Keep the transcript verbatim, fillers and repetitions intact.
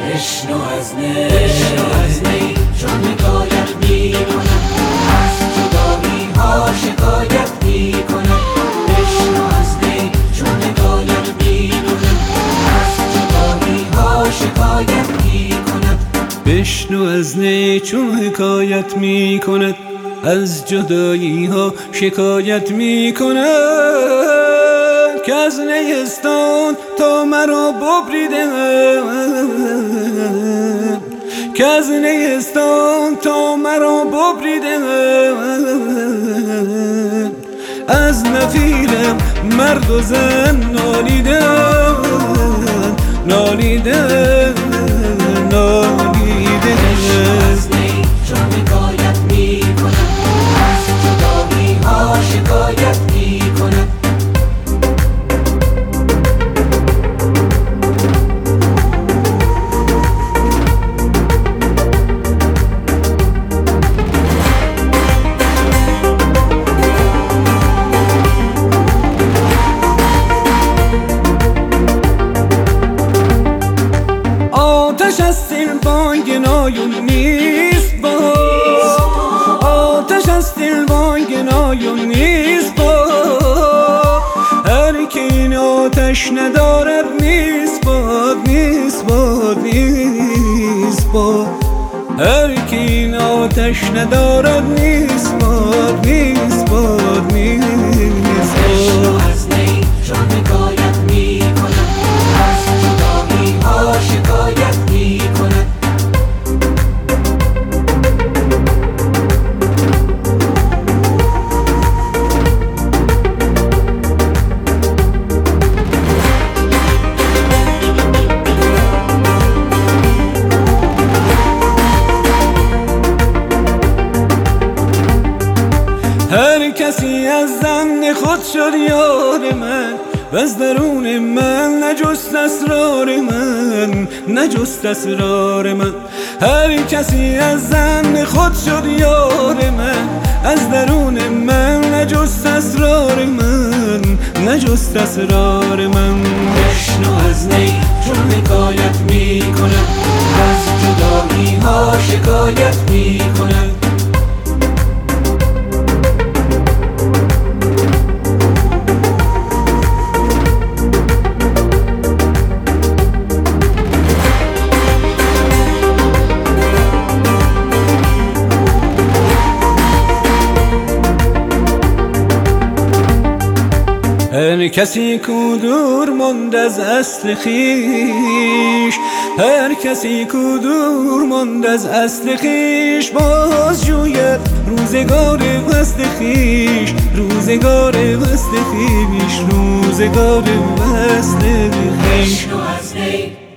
بشنو از نی بشنو از نی چون حکایت می کند از جدایی ها شکایت می کند بشنو از نی چون حکایت می کند از جدایی ها شکایت می کند بشنو از نی چون حکایت می کند از جدایی ها شکایت می کند که از نیستان تا مرا ببریده که از نیستان تا مرا ببریده از نفیرم مرد و زن نالیده نالیده نالیده از نی چون حکایت می کند از جدایی ها شکایت می کند آتش از دل بانگنایون نیست با آتش از دل بانگنایون نیست با هر که این آتش ندارد نیست باد نیست باد نیست باد هر که این آتش ندارد نیست باد نیست باد نیست بشنو از نی چون حکایت می کند از جدایی ها شکایت می کند هر کسی از ظن خود شد یار من و از درون من نجست اسرار من نجست اسرار من هر کسی از ظن خود شد یار من از درون من نجست اسرار من نجست اسرار من بشنو از نی چون حکایت می کند از جدایی ها شکایت می کند هر کسی کو دور ماند از اصل خویش هر کسی کو دور ماند از اصل خویش باز جوید روزگار وصل خویش روزگار وصل خویش روزگار وصل خویش بشنو از نی